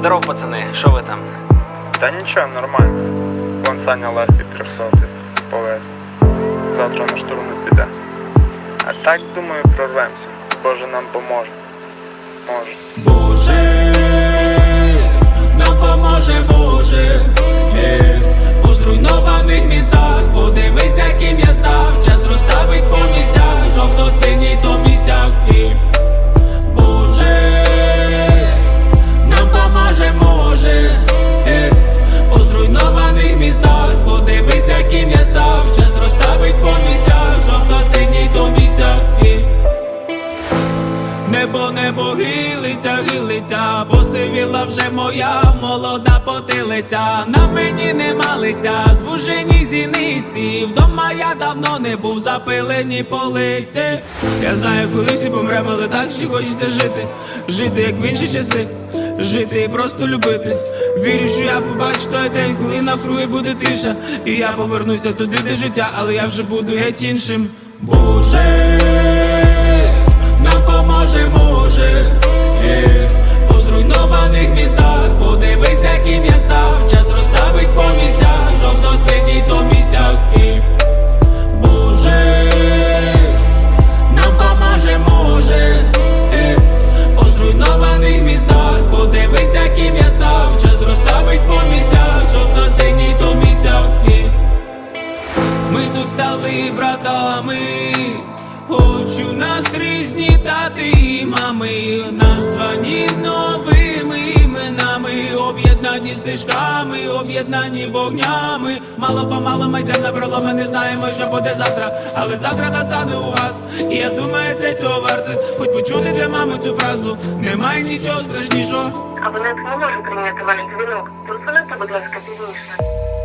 Здоров, пацани, що ви там? Та нічого, нормально. Вон Саня легкий 300 повезли. Завтра на штурм не піде. А так, думаю, прорвемося. Боже нам поможе. Може. Боже, нам поможе, Боже. По зруйнованих містах, подивись, яким я став. Час розставить по місцях, жовто-синій то містях. Боже, нам поможе, може. По зруйнованих містах, подивись, яким я став. Час розставить по місцях, жовто-синій то містях. Небо гилиться, гилиться, посивіла вже моя молода потилиця. На мені нема лиця, звужені зіниці. Вдома я давно не був, запилені полиці. Я знаю, коли всі помремо, але так ще хочеться жити. Жити, як в інші часи, жити і просто любити. Вірю, що я побачу той день, коли навкруги буде тиша. І я повернуся туди, де життя, але я вже буду геть іншим. Боже, нам поможе, може. По зруйнованих містах, подивись, яким я став. Час розставить по місцях, жовто-синій то містях. Боже, нам поможе, може. По зруйнованих містах, подивись, яким я став. Час розставить по місцях, жовто-синій то містях. Ми тут стали братами. Хочу нас різні тати і мами, названі новими іменами, об'єднані стежками, об'єднані вогнями. Мало-помалу ми йдемо на пролом, ми не знаємо, що буде завтра, але завтра настане у вас. І я думаю, це цього варте, хоч почути для мами цю фразу. Немає нічого страшнішого. Абонент не може прийняти ваш дзвінок. Телефонуйте, будь ласка, пізніше.